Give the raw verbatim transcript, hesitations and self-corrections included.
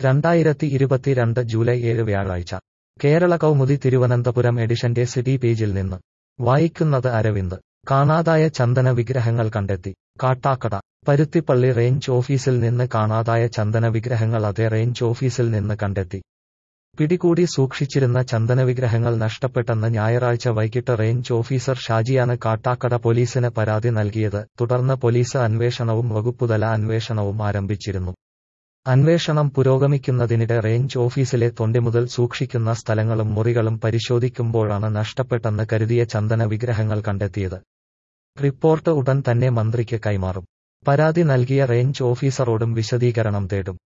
രണ്ടായിരത്തി ഇരുപത്തിരണ്ട് ജൂലൈ ഏഴ് വ്യാഴാഴ്ച കേരള കൗമുദി തിരുവനന്തപുരം എഡിഷന്റെ സിറ്റി പേജിൽ നിന്ന് വായിക്കുന്നത് അരവിന്ദ്. കാണാതായ ചന്ദന വിഗ്രഹങ്ങൾ കണ്ടെത്തി. കാട്ടാക്കട. പരുത്തിപ്പള്ളി റേഞ്ച് ഓഫീസിൽ നിന്ന് കാണാതായ ചന്ദന വിഗ്രഹങ്ങൾ അതേ റേഞ്ച് ഓഫീസിൽ നിന്ന് കണ്ടെത്തി. പിടികൂടി സൂക്ഷിച്ചിരുന്ന ചന്ദന വിഗ്രഹങ്ങൾ നഷ്ടപ്പെട്ടെന്ന് ഞായറാഴ്ച വൈകിട്ട് റേഞ്ച് ഓഫീസർ ഷാജിയാണ് കാട്ടാക്കട പോലീസിന് പരാതി നൽകിയത്. തുടർന്ന് പോലീസ് അന്വേഷണവും വകുപ്പുതല അന്വേഷണവും ആരംഭിച്ചിരുന്നു. അന്വേഷണം പുരോഗമിക്കുന്നതിനിടെ റേഞ്ച് ഓഫീസിലെ തൊണ്ടിമുതൽ സൂക്ഷിക്കുന്ന സ്ഥലങ്ങളും മുറികളും പരിശോധിക്കുമ്പോഴാണ് നഷ്ടപ്പെട്ടെന്ന് കരുതിയ ചന്ദന വിഗ്രഹങ്ങൾ കണ്ടെത്തിയത്. റിപ്പോർട്ട് ഉടൻ തന്നെ മന്ത്രിക്ക് കൈമാറും. പരാതി നൽകിയ റേഞ്ച് ഓഫീസറോടും വിശദീകരണം തേടും.